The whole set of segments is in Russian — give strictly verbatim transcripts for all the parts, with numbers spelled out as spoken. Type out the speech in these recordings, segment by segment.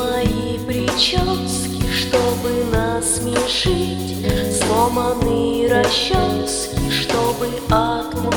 мои прически, чтобы насмешить? Сломанные расчески, чтобы отлупить?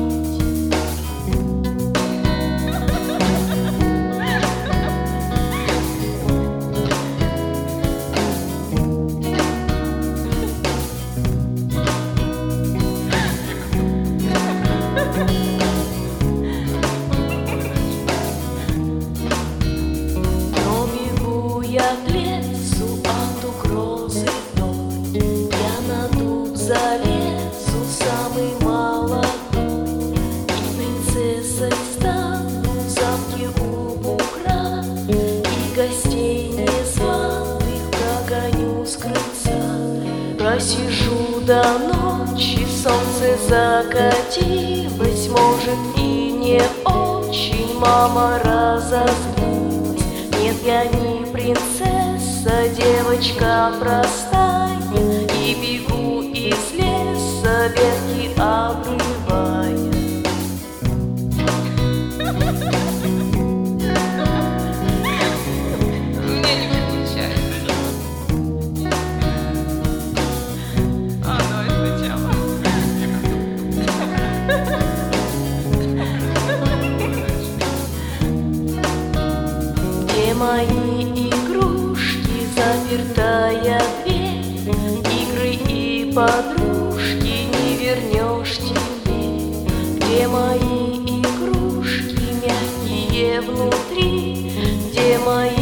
Я к лесу от угрозы вдоль, я на дуб залезу, самый молодой, и принцессой стану в замке у бугра, и гостей незваных прогоню с крыльца. Просижу до ночи, солнце закатилось, может и не очень, мама разозлилась. Нет, я не принцесса, девочка простая, и бегу из леса, ветки обрывая. Мне не получается. А, давай сначала. Где мои игрушки, запертая дверь, игры и подружки не вернешь тебе? Где мои игрушки, мягкие внутри? Где мои